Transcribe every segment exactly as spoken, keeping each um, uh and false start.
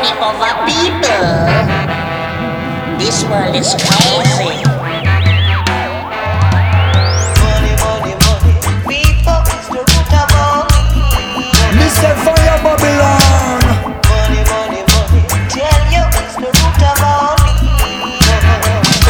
money over people. This world is crazy. Money, money, money. People is the root of all evil. Mister Fire Babylon. Money, money, money. Tell you it's the root of all evil.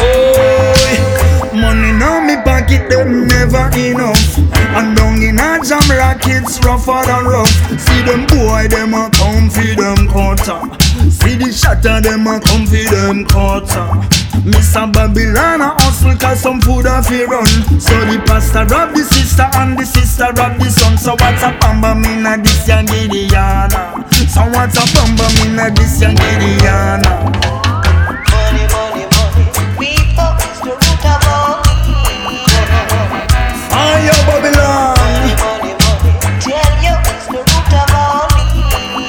Oh, money now me pocket them never enough. And down in a jam rockets rougher than rough. See them boy them a come feed them quarter. See the shatter them a come feed them quarter. Mister Babylon a hustle cause some food a fi run. So the pastor rob the sister and the sister rob the son. So what's a bamba mina this young Gideana? So what's a bamba mina this young Gideana? Money, money, money. People is the root of all evil. Fire Babylon. Money, money, money. Tell you it's the root of all evil.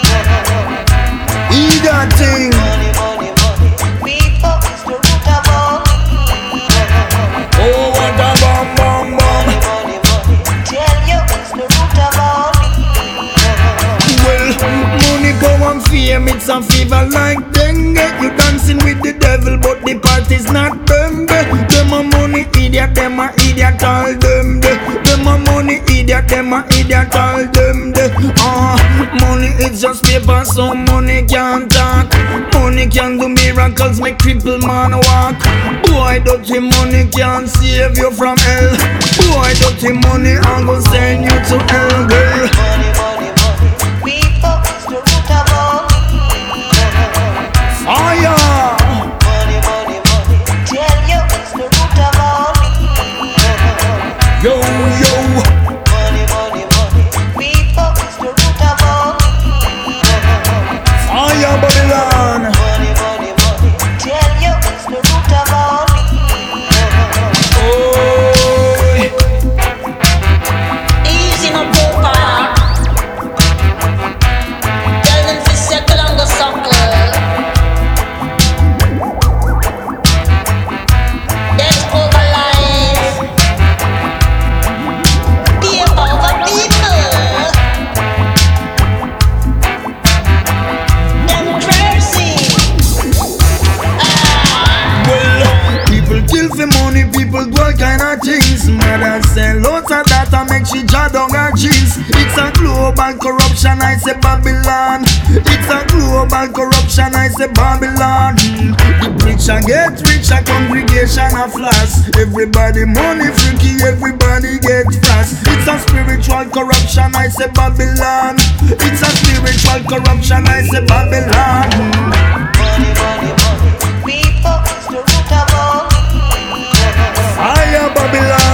Eat that thing. Money, money, money. People is the root of all evil. Oh, what a bomb, bomb, bomb. Money, money. Tell you it's the root of all evil. Well, money, power and fame, it's a fever like dengue. You dancing with the devil, but the party's not them. Them a money idiot, them a idiot, all them. Them a money idiot, them a idiot, all them. Ah, money is just paper, so money can't talk. Money can do miracles, make cripple man walk. Boy, dirty money can't save you from hell. Boy, dirty money, I'm gonna send you to hell, girl. Money, money, money. People is the root of all evil. Fire! Money, money, money. Tell you it's the root of all evil. Yo, yo! Money, money, money. People is the root of all evil. Fire Babylon! Money, money, money. Tell you it's the root of all evil. Oh, Easy no poker. Tell them to settle and go suckle. That's over life. Be over people. Them crazy. Ah. well, people kill for money, people do all kind of things. Mother sell lots of data, make she draw down her jeans. It's a global corruption, I say Babylon. It's a global corruption, I say Babylon. The preacher get richer, congregation a flash. Everybody money freaky, everybody get fast. It's a spiritual corruption, I say Babylon. It's a spiritual corruption, I say Babylon. Money, money, money. People is the root of all evil. Fire Babylon.